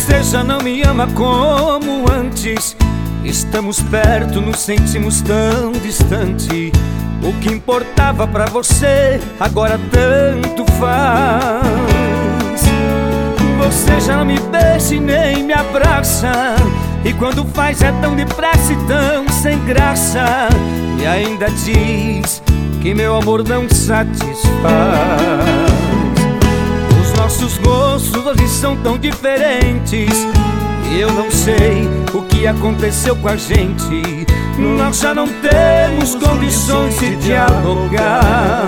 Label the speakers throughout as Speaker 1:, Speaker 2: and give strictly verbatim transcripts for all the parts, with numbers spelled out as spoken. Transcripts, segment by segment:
Speaker 1: Você já não me ama como antes. Estamos perto, nos sentimos tão distante. O que importava pra você agora tanto faz. Você já não me beija e nem me abraça, e quando faz é tão depressa e tão sem graça. E ainda diz que meu amor não satisfaz. Os nossos gostos hoje são tão diferentes, e eu não sei o que aconteceu com a gente. Nós já não temos condições de dialogar.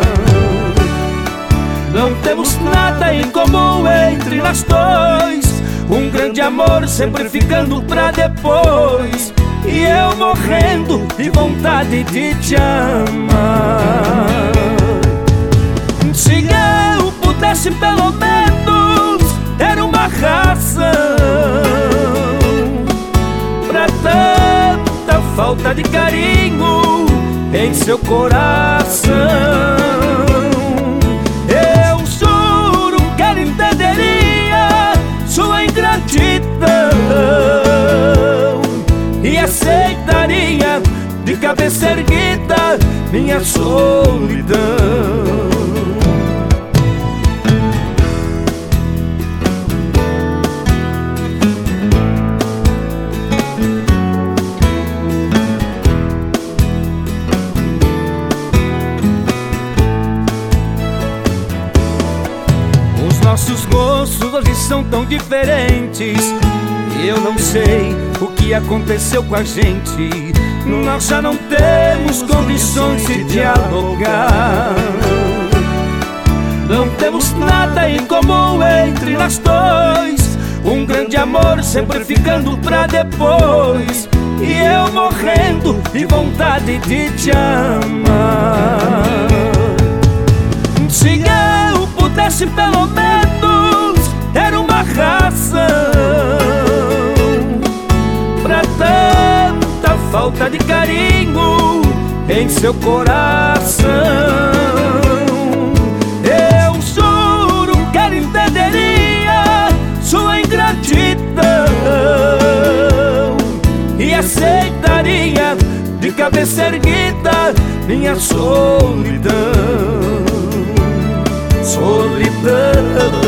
Speaker 1: Não temos nada em comum entre nós dois. Um grande amor sempre ficando pra depois, e eu morrendo de vontade de te amar. Se eu pudesse pelo menos ter uma razão pra tanta falta de carinho em seu coração, eu juro que ela entenderia sua ingratidão e aceitaria de cabeça erguida minha solidão. Nossos gostos hoje são tão diferentes, e eu não sei o que aconteceu com a gente. Nós já não temos condições de dialogar. Não temos nada em comum entre nós dois. Um grande amor sempre ficando pra depois, e eu morrendo de vontade de te amar. Se eu pudesse pelo menos ter uma razão pra tanta falta de carinho em seu coração, eu juro que ela entenderia sua ingratidão e aceitaria de cabeça erguida minha solidão. Solidão.